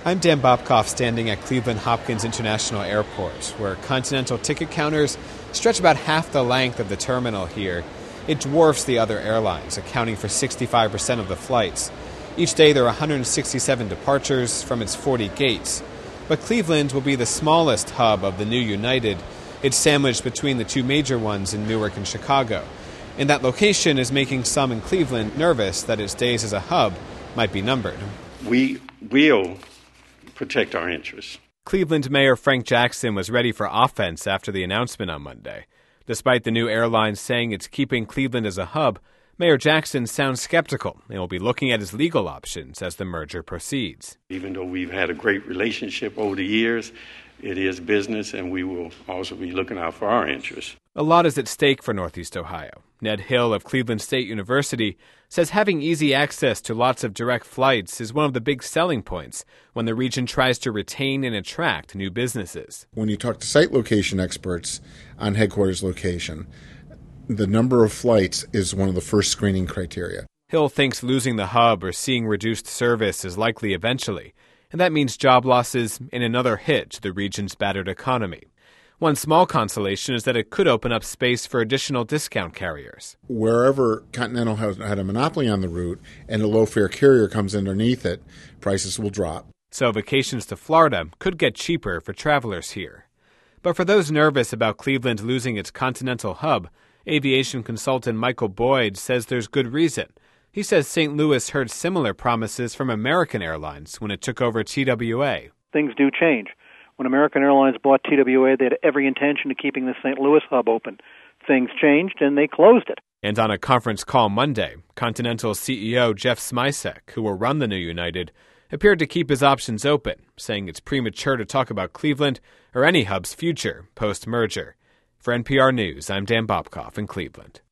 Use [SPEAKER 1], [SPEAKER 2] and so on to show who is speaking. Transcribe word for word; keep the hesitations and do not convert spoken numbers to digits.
[SPEAKER 1] I'm Dan Bobkoff, standing at Cleveland Hopkins International Airport, where Continental ticket counters stretch about half the length of the terminal here. It dwarfs the other airlines, accounting for sixty-five percent of the flights. Each day there are one hundred sixty-seven departures from its forty gates. But Cleveland will be the smallest hub of the new United. It's sandwiched between the two major ones in Newark and Chicago. And that location is making some in Cleveland nervous that its days as a hub might be numbered.
[SPEAKER 2] We will protect our interests.
[SPEAKER 1] Cleveland Mayor Frank Jackson was ready for offense after the announcement on Monday. Despite the new airline saying it's keeping Cleveland as a hub, Mayor Jackson sounds skeptical and will be looking at his legal options as the merger proceeds.
[SPEAKER 2] Even though we've had a great relationship over the years, it is business, and we will also be looking out for our interests.
[SPEAKER 1] A lot is at stake for Northeast Ohio. Ned Hill of Cleveland State University says having easy access to lots of direct flights is one of the big selling points when the region tries to retain and attract new businesses.
[SPEAKER 3] When you talk to site location experts on headquarters location, the number of flights is one of the first screening criteria.
[SPEAKER 1] Hill thinks losing the hub or seeing reduced service is likely eventually, and that means job losses and another hit to the region's battered economy. One small consolation is that it could open up space for additional discount carriers.
[SPEAKER 3] Wherever Continental has had a monopoly on the route and a low-fare carrier comes underneath it, prices will drop.
[SPEAKER 1] So vacations to Florida could get cheaper for travelers here. But for those nervous about Cleveland losing its Continental hub, aviation consultant Michael Boyd says there's good reason. He says Saint Louis heard similar promises from American Airlines when it took over T W A.
[SPEAKER 4] Things do change. When American Airlines bought T W A, they had every intention of keeping the Saint Louis hub open. Things changed, and they closed it.
[SPEAKER 1] And on a conference call Monday, Continental C E O Jeff Smisek, who will run the new United, appeared to keep his options open, saying it's premature to talk about Cleveland or any hub's future post-merger. For N P R News, I'm Dan Bobkoff in Cleveland.